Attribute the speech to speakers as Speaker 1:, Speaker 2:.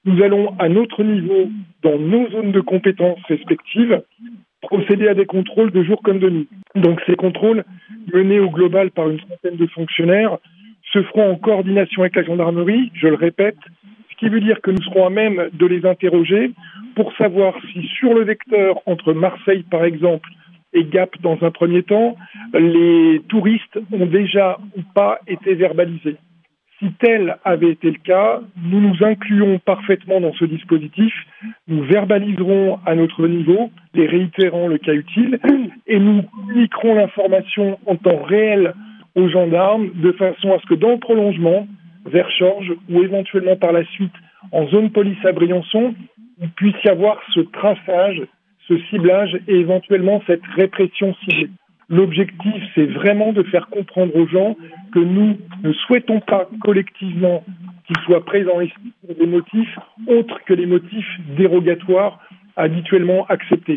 Speaker 1: Nous allons à notre niveau, dans nos zones de compétences respectives, procéder à des contrôles de jour comme de nuit. Donc ces contrôles, menés au global par une centaine de fonctionnaires, se feront en coordination avec la gendarmerie, je le répète, ce qui veut dire que nous serons à même de les interroger pour savoir si sur le vecteur entre Marseille par exemple et Gap dans un premier temps, les touristes ont déjà ou pas été verbalisés. Si tel avait été le cas, nous nous incluons parfaitement dans ce dispositif, nous verbaliserons à notre niveau, les réitérant le cas utile, et nous communiquerons l'information en temps réel aux gendarmes, de façon à ce que dans le prolongement, vers Chorges, ou éventuellement par la suite en zone police à Briançon, il puisse y avoir ce traçage, ce ciblage et éventuellement cette répression ciblée. L'objectif, c'est vraiment de faire comprendre aux gens que nous ne souhaitons pas collectivement qu'ils soient présents ici pour des motifs autres que les motifs dérogatoires habituellement acceptés.